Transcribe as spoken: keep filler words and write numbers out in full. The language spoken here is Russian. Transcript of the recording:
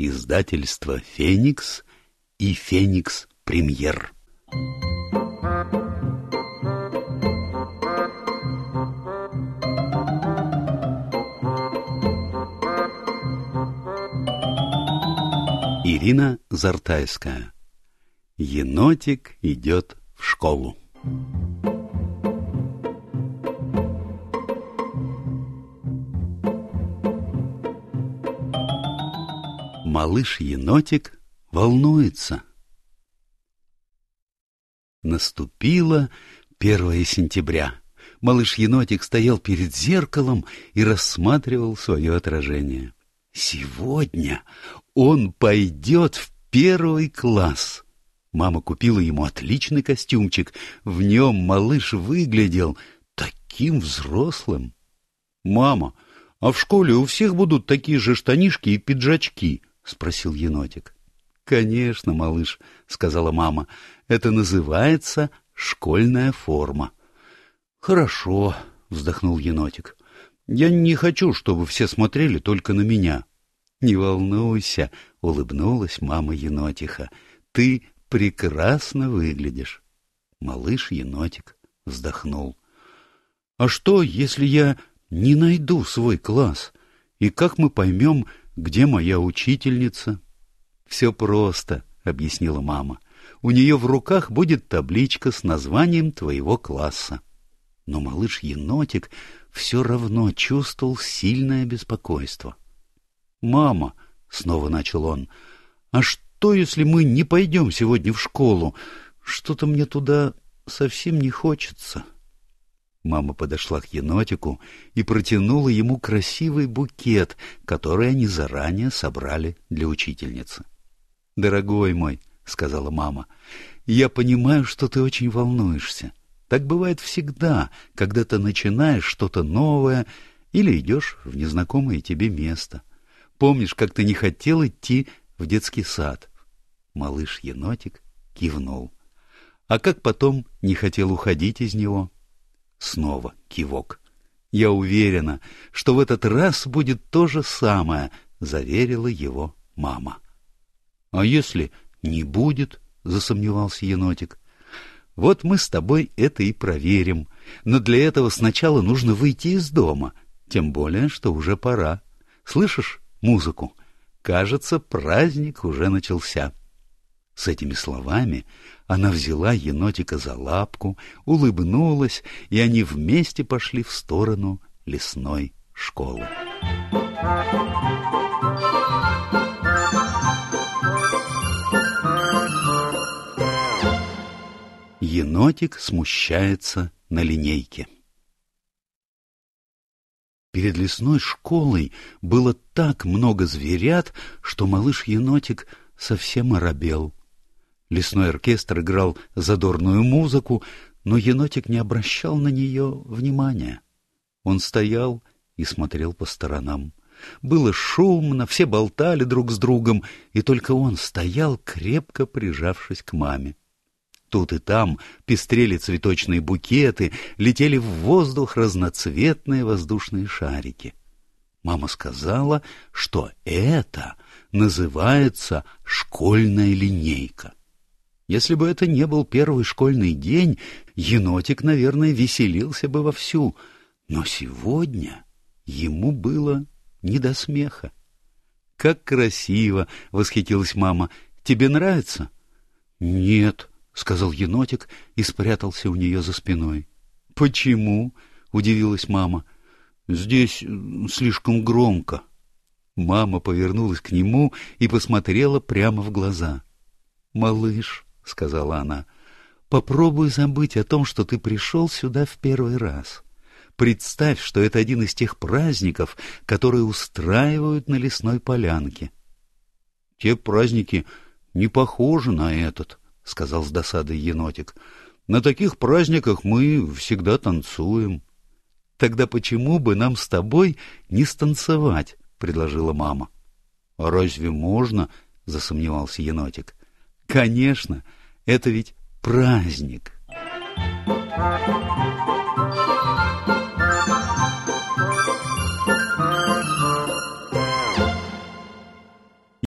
Издательство «Феникс» и «Феникс Премьер». Ирина Зартайская. Енотик идет в школу. Малыш-енотик волнуется. Наступило первое сентября. Малыш-енотик стоял перед зеркалом и рассматривал свое отражение. Сегодня он пойдет в первый класс. Мама купила ему отличный костюмчик. В нем малыш выглядел таким взрослым. — Мама, а в школе у всех будут такие же штанишки и пиджачки? — спросил енотик. — Конечно, малыш, — сказала мама. — Это называется школьная форма. — Хорошо, — вздохнул енотик. — Я не хочу, чтобы все смотрели только на меня. — Не волнуйся, — улыбнулась мама енотиха. — Ты прекрасно выглядишь. Малыш-енотик вздохнул. — А что, если я не найду свой класс? И как мы поймем, где моя учительница? — Все просто, — объяснила мама. У нее в руках будет табличка с названием твоего класса. Но малыш-енотик все равно чувствовал сильное беспокойство. — Мама, — снова начал он, — а что, если мы не пойдем сегодня в школу? Что-то мне туда совсем не хочется. Мама подошла к енотику и протянула ему красивый букет, который они заранее собрали для учительницы. — Дорогой мой, — сказала мама, — я понимаю, что ты очень волнуешься. Так бывает всегда, когда ты начинаешь что-то новое или идешь в незнакомое тебе место. Помнишь, как ты не хотел идти в детский сад? Малыш-енотик кивнул. А как потом не хотел уходить из него? Снова кивок. «Я уверена, что в этот раз будет то же самое», — заверила его мама. «А если не будет?» — засомневался енотик. «Вот мы с тобой это и проверим. Но для этого сначала нужно выйти из дома, тем более, что уже пора. Слышишь музыку? Кажется, праздник уже начался». С этими словами она взяла енотика за лапку, улыбнулась, и они вместе пошли в сторону лесной школы. Енотик смущается на линейке. Перед лесной школой было так много зверят, что малыш-енотик совсем оробел. Лесной оркестр играл задорную музыку, но енотик не обращал на нее внимания. Он стоял и смотрел по сторонам. Было шумно, все болтали друг с другом, и только он стоял, крепко прижавшись к маме. Тут и там пестрели цветочные букеты, летели в воздух разноцветные воздушные шарики. Мама сказала, что это называется школьная линейка. Если бы это не был первый школьный день, енотик, наверное, веселился бы вовсю. Но сегодня ему было не до смеха. — Как красиво! — восхитилась мама. — Тебе нравится? — Нет, — сказал енотик и спрятался у нее за спиной. — Почему? — удивилась мама. — Здесь слишком громко. Мама повернулась к нему и посмотрела прямо в глаза. — Малыш, — сказала она, — попробуй забыть о том, что ты пришел сюда в первый раз. Представь, что это один из тех праздников, которые устраивают на лесной полянке. — Те праздники не похожи на этот, — сказал с досадой енотик. — На таких праздниках мы всегда танцуем. — Тогда почему бы нам с тобой не станцевать? — предложила мама. — А разве можно? — засомневался енотик. — Конечно, это ведь праздник. Thank you.